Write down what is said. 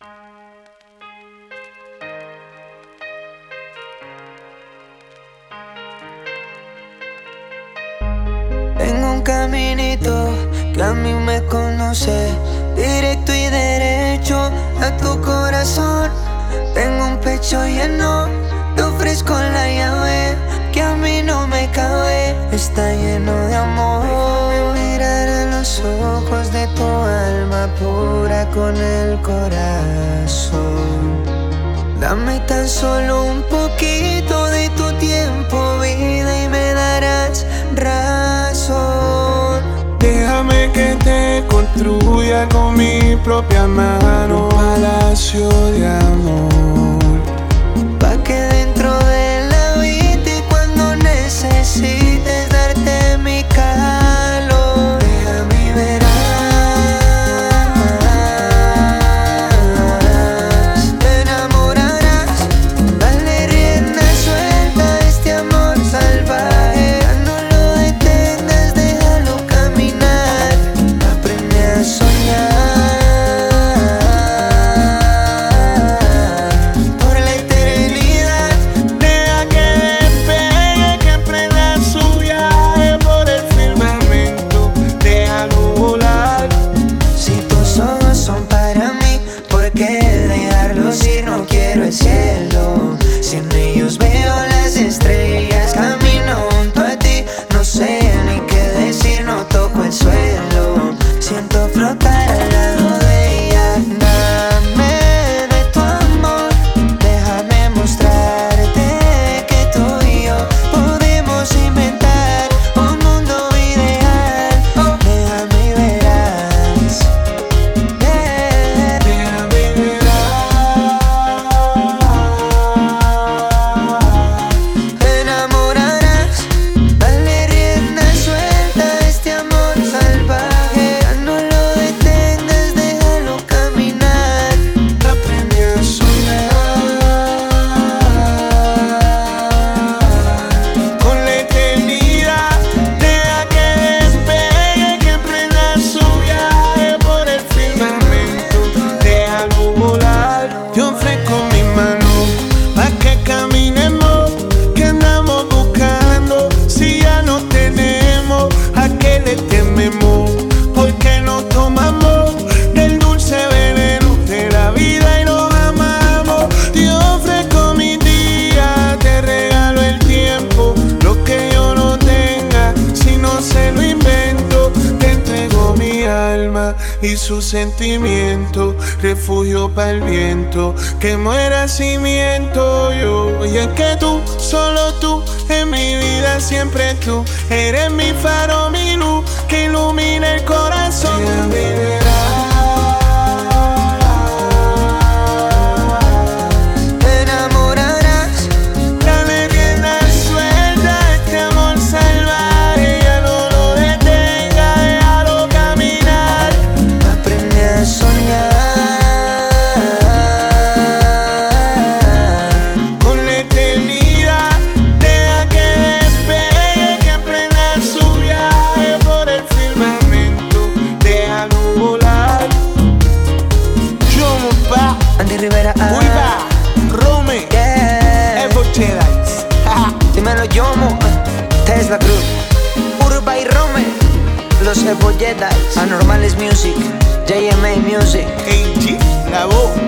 Tengo un caminito que a mí me conoce, directo y derecho a tu corazón. Tengo un pecho lleno, te ofrezco la llave que a mí no me cabe. Está lleno de amor. Mirar a los ojos de tu alma pura con el corazón. Dame tan solo un poquito de tu tiempo, vida, y me darás razón. Déjame que te construya con mi propia mano un palacio de amor, Pa' que dentro de la vida y cuando necesites darte mi calor, déjame verás. Te enamorarás, dale rienda suelta a este amor salvaje. Ya no lo detengas, déjalo caminar. Aprende a soñar por la eternidad. deja que despegue, que emprenda su viaje por el firmamento, déjalo volar. Si tus ojos son para mí, ¿por qué dejarlos ir? No quiero el cielo, si en ellos veo las estrellas. Camino junto a ti, no sé ni qué decir, no toco el suelo. Siento flotar al lado de ella. Dame de tu amor, déjame mostrarte que tú y yo podemos inventar un mundo ideal. Déjame verás. Déjame Te enamorarás, dale rienda suelta a este amor salvaje. Ya no lo detengas, déjalo caminar. aprende a soñar con la eternidad. Deja que despegue, que emprenda su viaje por el firmamento, déjalo volar. Te ofrezco mi mano pa' que caminemos, que andamos buscando. Si ya no tenemos, ¿a qué le tememos? Porque nos tomamos del dulce veneno de la vida y nos amamos. Te ofrezco mi día, te regalo el tiempo. Lo que yo no tenga, si no se lo invento, te entrego mi alma y su sentimiento, refugio para el viento, que muera si miento yo. Y es que tú, solo tú, en mi vida siempre tú, eres mi faro, mi luz, que ilumina el corazón. Te enamorarás, Dale rienda suelta a este amor salvaje, ya no lo detenga, déjalo caminar. aprende a soñar Con la eternidad, deja que despegue, que emprenda su viaje por el firmamento, déjalo volar. Yo pa, Andy Rivera. muy va, Rome, Yeah. Evo Cheddars. Dímelo Yomo, Tesla Cruz, Urba y Rome, los Evo Jedi, Anormales Music, JMA Music. AG, la voz.